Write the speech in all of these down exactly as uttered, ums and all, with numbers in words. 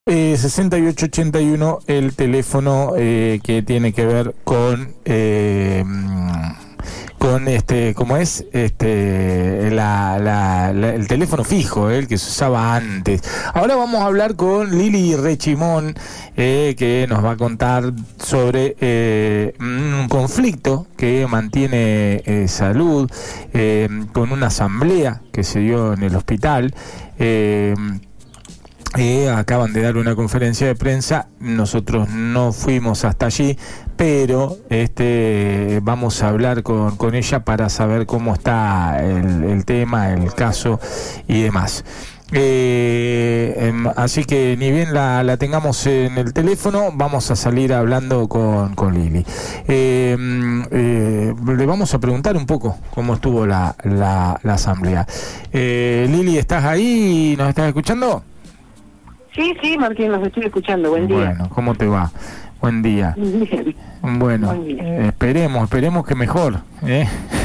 Eh, sesenta y ocho ochenta y uno, el teléfono eh, que tiene que ver con eh, con este, ¿cómo es? Este, la, la, la, el teléfono fijo, eh, el que se usaba antes. Ahora vamos a hablar con Lili Rechimón, eh, que nos va a contar sobre eh, un conflicto que mantiene eh, Salud eh, con una asamblea que se dio en el hospital. Eh, Eh, acaban de dar una conferencia de prensa, nosotros no fuimos hasta allí, pero este vamos a hablar con, con ella para saber cómo está el, el tema, el caso y demás. Eh, eh, así que ni bien la, la tengamos en el teléfono, vamos a salir hablando con, con Lili. Eh, eh, le vamos a preguntar un poco cómo estuvo la, la, la asamblea. Eh, Lili, ¿estás ahí? ¿Nos estás escuchando? Sí, sí, Martín, los estoy escuchando. Buen día. Bueno, ¿cómo te va? Buen día. Bien. Bueno, Buen día. Eh, esperemos, esperemos que mejor. ¿eh?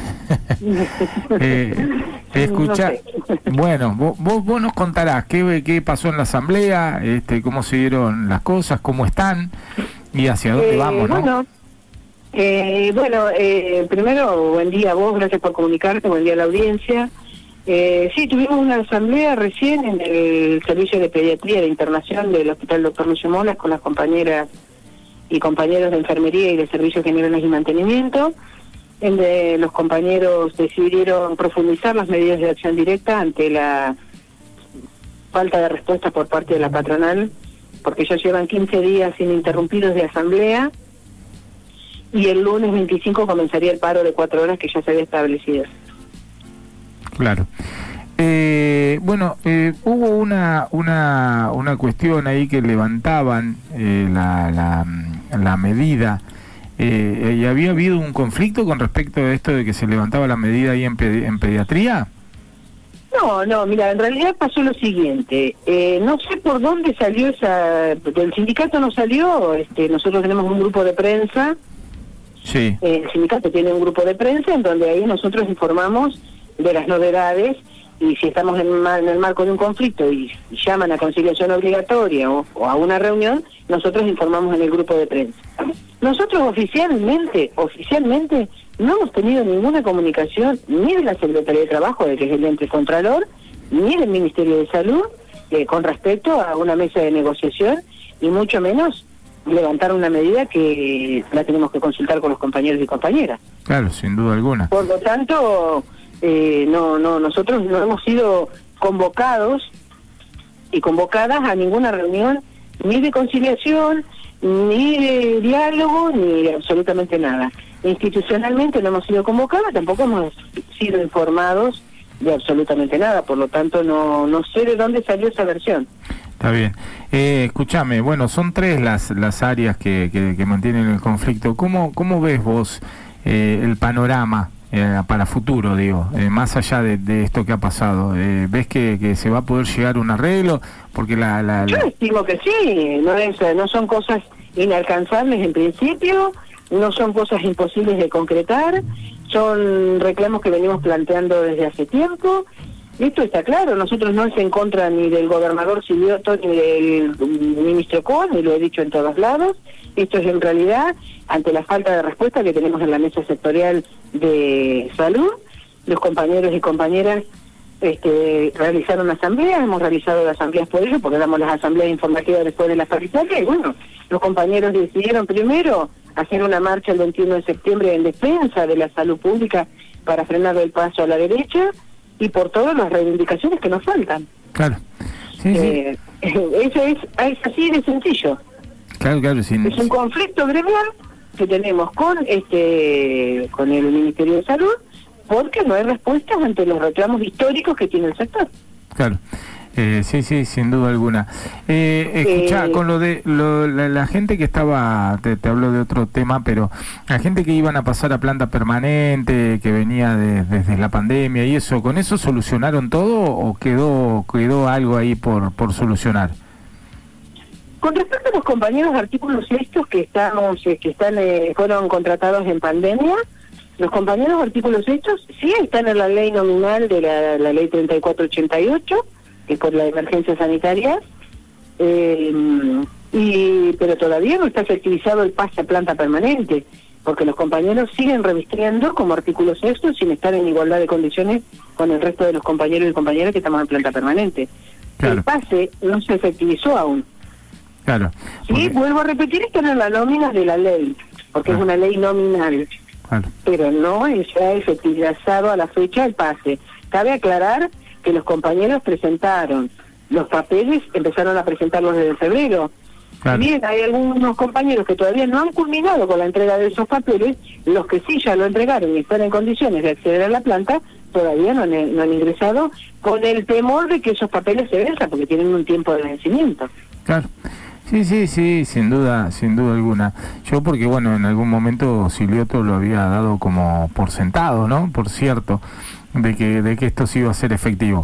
eh, escucha, no sé. Bueno, vos, vos, vos nos contarás qué, qué pasó en la asamblea, este, cómo se dieron las cosas, cómo están y hacia dónde eh, vamos, ¿no? Bueno, eh, bueno eh, primero, buen día a vos, gracias por comunicarte, buen día a la audiencia. Eh, sí, tuvimos una asamblea recién en el Servicio de Pediatría de Internación del Hospital Doctor Lucio Molas con las compañeras y compañeros de Enfermería y de Servicios Generales y Mantenimiento, en donde los compañeros decidieron profundizar las medidas de acción directa ante la falta de respuesta por parte de la patronal, porque ya llevan quince días ininterrumpidos de asamblea y el lunes veinticinco comenzaría el paro de cuatro horas que ya se había establecido. Claro. Eh, bueno, eh, hubo una, una, una cuestión ahí que levantaban eh, la, la, la medida eh, y había habido un conflicto con respecto a esto de que se levantaba la medida ahí en, pedi en pediatría. No, no, mira, en realidad pasó lo siguiente, eh, no sé por dónde salió esa, del sindicato no salió, este, nosotros tenemos un grupo de prensa, sí. eh, el sindicato tiene un grupo de prensa en donde ahí nosotros informamos de las novedades, y si estamos en, en el marco de un conflicto y, y llaman a conciliación obligatoria o, o a una reunión, nosotros informamos en el grupo de prensa. Nosotros oficialmente, oficialmente, no hemos tenido ninguna comunicación ni de la Secretaría de Trabajo, de que es el ente contralor, ni del Ministerio de Salud, eh, con respecto a una mesa de negociación, y mucho menos levantar una medida que la tenemos que consultar con los compañeros y compañeras. Claro, sin duda alguna. Por lo tanto, eh, no, no, nosotros no hemos sido convocados y convocadas a ninguna reunión, ni de conciliación, ni de diálogo, ni de absolutamente nada. Institucionalmente no hemos sido convocadas, tampoco hemos sido informados de absolutamente nada, por lo tanto no, no sé de dónde salió esa versión. Está bien. Eh, escúchame, bueno, son tres las las áreas que, que, que mantienen el conflicto. ¿Cómo, cómo ves vos eh, el panorama eh, para futuro, digo, eh, más allá de, de esto que ha pasado? Eh, ¿Ves que, que se va a poder llegar a un arreglo? Porque la, la, la... Yo estimo que sí, no, es, no son cosas inalcanzables en principio, no son cosas imposibles de concretar, son reclamos que venimos planteando desde hace tiempo. Esto está claro, nosotros no es en contra ni del gobernador Silioto ni del ministro Cohen, y lo he dicho en todos lados. Esto es en realidad ante la falta de respuesta que tenemos en la mesa sectorial de salud. Los compañeros y compañeras este, realizaron asambleas, hemos realizado las asambleas por ello, porque damos las asambleas informativas después de las paritarias, y bueno, los compañeros decidieron primero hacer una marcha el veintiuno de septiembre en defensa de la salud pública para frenar el paso a la derecha, y por todas las reivindicaciones que nos faltan. Claro. Sí, eh, sí. Eso es, es así de sencillo. Claro, claro. Sí. Es un conflicto gremial que tenemos con este con el Ministerio de Salud, porque no hay respuestas ante los reclamos históricos que tiene el sector. Claro. Eh, sí, sí, sin duda alguna. Eh, escuchá, eh, con lo de lo, la, la gente que estaba, te, te hablo de otro tema, pero la gente que iban a pasar a planta permanente, que venía de, desde la pandemia y eso, ¿con eso solucionaron todo o quedó quedó algo ahí por por solucionar? Con respecto a los compañeros de artículos estos que estamos, que están eh, fueron contratados en pandemia, los compañeros de artículos estos sí están en la ley nominal de la, la ley treinta y cuatro ochenta y ocho, que por la emergencia sanitaria, eh, y pero todavía no está efectivizado el pase a planta permanente, porque los compañeros siguen revistiendo como artículo sexto sin estar en igualdad de condiciones con el resto de los compañeros y compañeras que estamos en planta permanente. Claro. El pase no se efectivizó aún. Claro. Sí, vuelvo a repetir, esto no es la nómina de la ley, porque ah. es una ley nominal, claro. pero no se ha efectivizado a la fecha el pase. Cabe aclarar que los compañeros presentaron los papeles, empezaron a presentarlos desde febrero. Claro. Bien, hay algunos compañeros que todavía no han culminado con la entrega de esos papeles, los que sí ya lo entregaron y están en condiciones de acceder a la planta, todavía no han, no han ingresado, con el temor de que esos papeles se venzan, porque tienen un tiempo de vencimiento. Claro. Sí, sí, sí, sin duda, sin duda alguna. Yo porque, bueno, en algún momento Silioto lo había dado como por sentado, ¿no? Por cierto, de que de que esto sí iba a ser efectivo.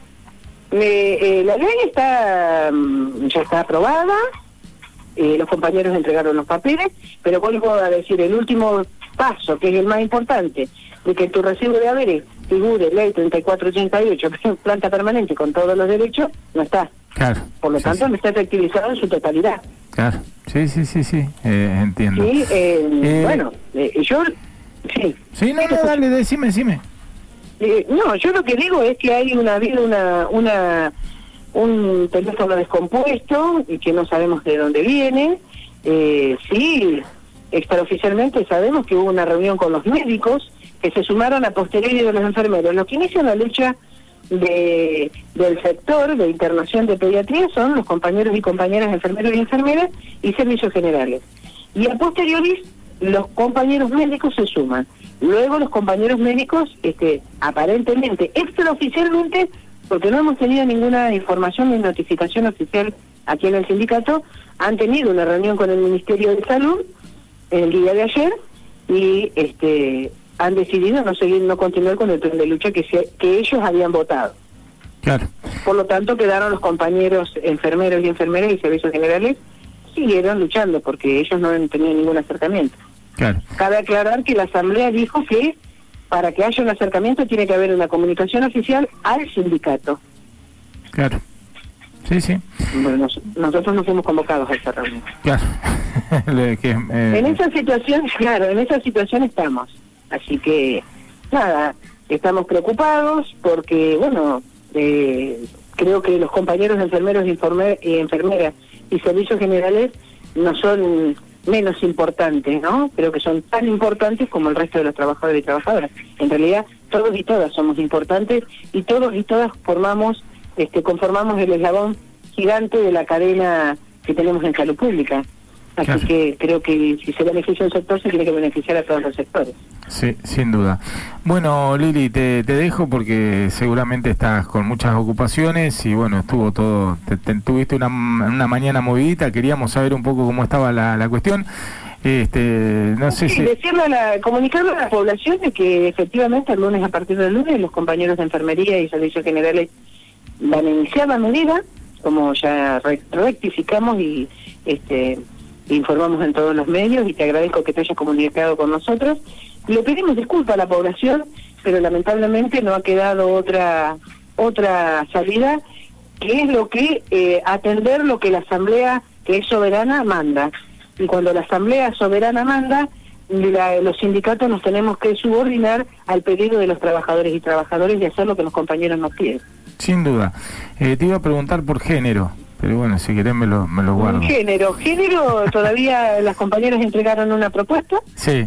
Eh, eh, la ley está ya está aprobada, eh, los compañeros entregaron los papeles, pero vuelvo a decir, el último paso, que es el más importante, de que tu recibo de haberes figure ley treinta y cuatro ochenta y ocho, planta permanente con todos los derechos, no está. Claro. Por lo sí, tanto, sí. no está efectivizado en su totalidad. Claro, sí, sí, sí, sí, eh, entiendo. Sí, eh, eh, bueno, eh, yo... Sí, sí no, no, dale, decime, decime. Eh, no, yo lo que digo es que hay una habido una una un teléfono descompuesto y que no sabemos de dónde viene. Eh, sí, extraoficialmente sabemos que hubo una reunión con los médicos que se sumaron a posteriori de los enfermeros. Los que inician la lucha de del sector de internación de pediatría son los compañeros y compañeras enfermeros y enfermeras y servicios generales. Y a posteriori los compañeros médicos se suman. Luego los compañeros médicos, este, aparentemente, extraoficialmente, porque no hemos tenido ninguna información ni notificación oficial aquí en el sindicato, han tenido una reunión con el Ministerio de Salud el día de ayer y este han decidido no seguir, no continuar con el plan de lucha que, se, que ellos habían votado. Claro. Por lo tanto, quedaron los compañeros enfermeros y enfermeras y servicios generales, siguieron luchando porque ellos no han tenido ningún acercamiento. Claro. Cabe aclarar que la Asamblea dijo que para que haya un acercamiento tiene que haber una comunicación oficial al sindicato. Claro. Sí, sí. Bueno, nos, nosotros no fuimos convocados a esa reunión. Claro. que, eh... En esa situación, claro, en esa situación estamos. Así que, nada, estamos preocupados porque, bueno, eh, creo que los compañeros enfermeros y enfermer, enfermeras y servicios generales no son menos importantes, ¿no? Creo que son tan importantes como el resto de los trabajadores y trabajadoras. En realidad, todos y todas somos importantes y todos y todas formamos, este, conformamos el eslabón gigante de la cadena que tenemos en salud pública. Así claro. que creo que si se beneficia un sector, se tiene que beneficiar a todos los sectores. Sí, sin duda. Bueno, Lili, te, te dejo porque seguramente estás con muchas ocupaciones y bueno, estuvo todo, te, te, tuviste una, una mañana movidita, queríamos saber un poco cómo estaba la, la cuestión. Este, no sé sí, si... decirle a la, comunicarle a la población de que efectivamente el lunes, a partir del lunes, los compañeros de enfermería y servicios generales van a iniciar la medida, como ya re, rectificamos y este informamos en todos los medios, y te agradezco que te hayas comunicado con nosotros. Le pedimos disculpas a la población, pero lamentablemente no ha quedado otra otra salida, que es lo que eh, atender lo que la Asamblea, que es soberana, manda. Y cuando la Asamblea soberana manda, la, los sindicatos nos tenemos que subordinar al pedido de los trabajadores y trabajadoras y hacer lo que los compañeros nos piden. Sin duda. Eh, te iba a preguntar por género, pero bueno, si querés me lo, me lo guardo. Género, género, todavía las compañeras entregaron una propuesta sí.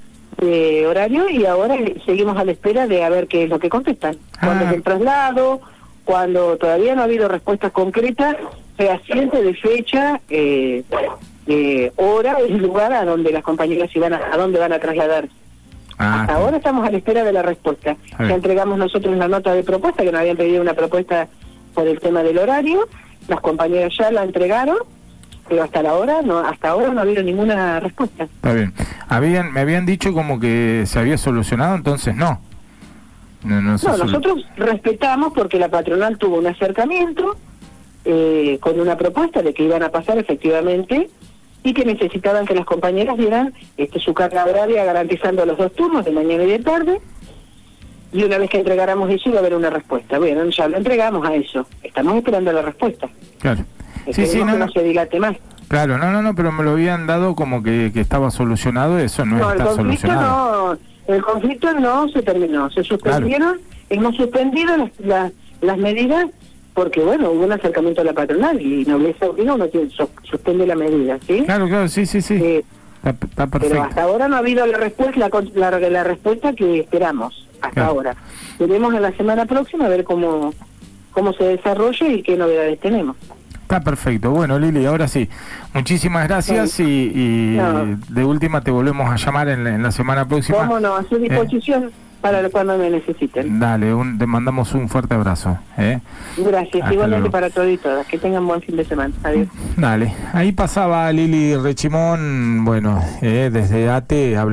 de horario y ahora seguimos a la espera de a ver qué es lo que contestan. Ah. Cuando es el traslado, cuando todavía no ha habido respuestas concretas, fehaciente de fecha, eh, de hora y lugar a donde las compañeras iban a, a dónde van a trasladar. Ah, Hasta sí. ahora estamos a la espera de la respuesta. Ya entregamos nosotros la nota de propuesta, que nos habían pedido una propuesta por el tema del horario. Las compañeras ya la entregaron, pero hasta la hora no, hasta ahora no ha habido ninguna respuesta. Está bien. Habían, me habían dicho como que se había solucionado, entonces no. No, no, no nosotros respetamos porque la patronal tuvo un acercamiento eh, con una propuesta de que iban a pasar efectivamente y que necesitaban que las compañeras dieran este, su carga horaria garantizando los dos turnos de mañana y de tarde. Y una vez que entregáramos eso iba a haber una respuesta. Bueno, ya lo entregamos a eso. Estamos esperando la respuesta. Claro. Sí, sí, no, que no no se dilate más. Claro, no, no, no, pero me lo habían dado como que, que estaba solucionado, eso no, No, el está conflicto solucionado. no, el conflicto no se terminó, se suspendieron, claro. Hemos suspendido las, las, las medidas porque, bueno, hubo un acercamiento a la patronal y Nobleza Obrera uno tiene, suspende la medida, ¿sí? Claro, claro, sí, sí, sí. Eh, está, está perfecto. Pero hasta ahora no ha habido la respuesta, la, la, la respuesta que esperamos, hasta claro. ahora. Veremos en la semana próxima a ver cómo, cómo se desarrolla y qué novedades tenemos. Está perfecto. Bueno, Lili, ahora sí. Muchísimas gracias sí. y, y no. de última te volvemos a llamar en la, en la semana próxima. ¿Cómo no? A su disposición eh. para cuando me necesiten. Dale, un, te mandamos un fuerte abrazo. ¿eh? Gracias. Hasta igualmente luego. Para todos y todas. Que tengan buen fin de semana. Adiós. Dale. Ahí pasaba Lili Rechimón, bueno, eh, desde A T E.